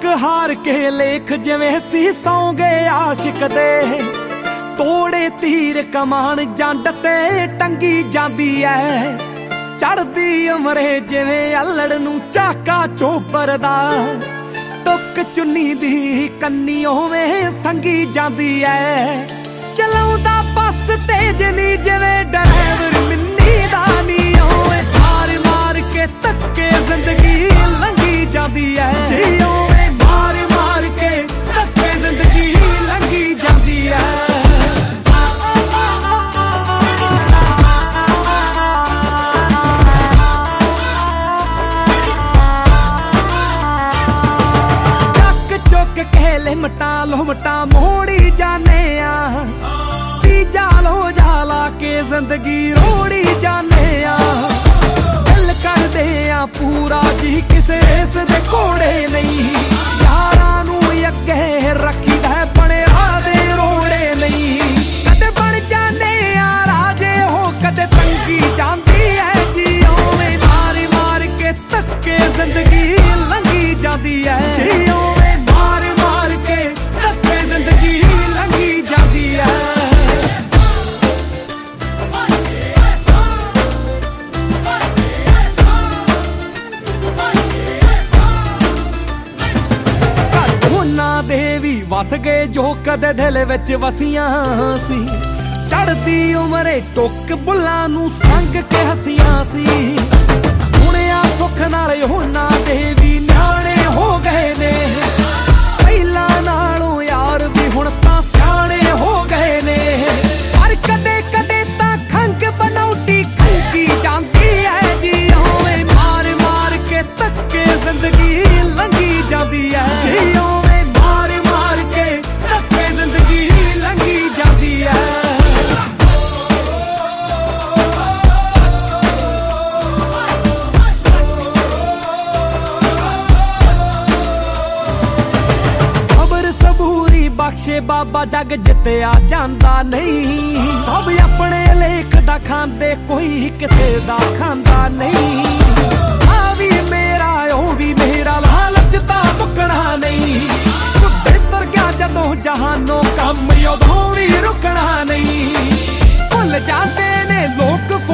हार के लेख जिवें सी सौ गए आशिक दे तोड़े तीर कमान जंड ते टंगी जांदी ऐ चढ़दी उमरे जिवें अल्लड़ नूं झाका चोपर दा टुक चुन्नी दी कन्नी उवें संगी जांदी ऐ चलाउंदा बस तेज नी जिवें ड्राइवर मिन्नी दा नी होवे मार मार के धक्के जिंदगी लंघी जांदी ऐ मार मार के धक्के जिंदगी लंघी जांदी ऐ लिमटा लुमटा मोड़ी जाने जालो जाला के जिंदगी रोड़ी जाने दिल कर दे पूरा जी किसे इस दे कोड़े नहीं यारा नू अगे रखी दा बने राधे रोड़े नहीं कदे बन जाने राजे हो कदे तंगी जाती है जी ओवे मार मार के धक्के जिंदगी लंघी जाती है जी ओवे मार मार के धक्के जिंदगी लंघी जाती है देवी वस गए जो कदे दिल विच वसियां सी चढ़दी उमरे टुक बुल्लां नूं संग के हसियां सी सुनिया सुख नाल होना देवी न्याणे हो गए ने पहला नालों यार भी हुण तां सियाणे हो गए ने पर कदे कदे तां खंग बनौटी खंगी जांदी है जी होवे मार मार के धक्के जिंदगी लंघी जांदी है जी बख्शे बाबा जग जित्या जांदा नहीं सब अपने लेख दा खांदे कोई किसे दा खांदा नहीं आ भी मेरा ओ भी मेरा लालच दा मुकना नहीं बेहतर क्या जदों जहानों कम उदों भी रुकना नहीं भुल जाते ने लोग